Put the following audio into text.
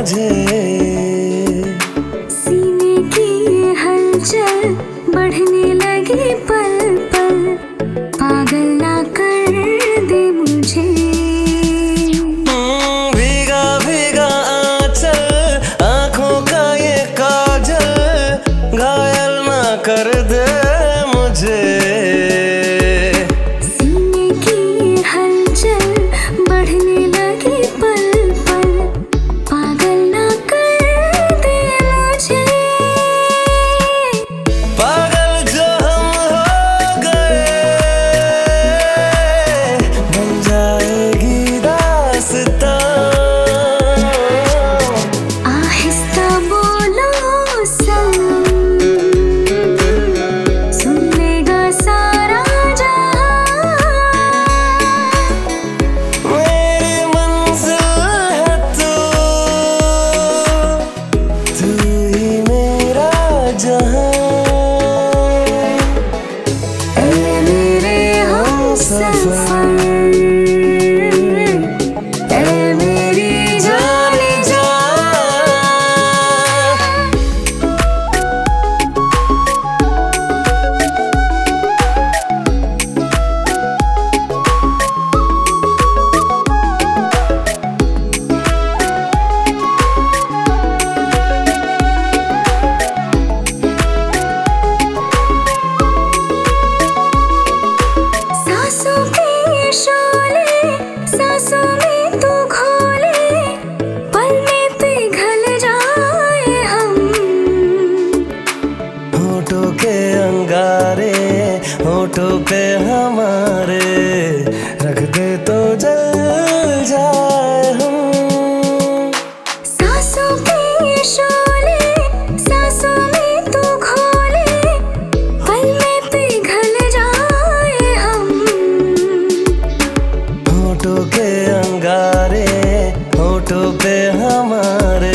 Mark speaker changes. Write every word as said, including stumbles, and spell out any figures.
Speaker 1: मुझे।
Speaker 2: सीने की हलचल बढ़ने लगी पल पल, पागल ना कर दे मुझे।
Speaker 1: भीगा भीगा आंचल आंखों का ये काजल, घायल ना कर दे मुझे।
Speaker 2: सीने की हलचल बढ़ने लगी पल पल, पागल ना कर दे मुझे।
Speaker 1: पागल जो हम हो गए, बन जाएगी दास्तां।
Speaker 2: आहिस्ता बोलो सनम, सुन लेगा सारा जहां।
Speaker 1: मेरी मंजिल है तू, तू ही मेरा जहां।
Speaker 2: ऐ मेरे हमसफर, ऐ मेरी जान जा। सांसों के शोले, सांसों में तू घोले, पल में पिघल जाए हम।
Speaker 1: होठों के अंगारे होठों पे हमारे, रख दे तो जल जाए हम।
Speaker 2: सांसों के शोले, सांसों में तू घोले, पल में पिघल जाए हम।
Speaker 1: होठों के अंगारे होठों पे हमारे,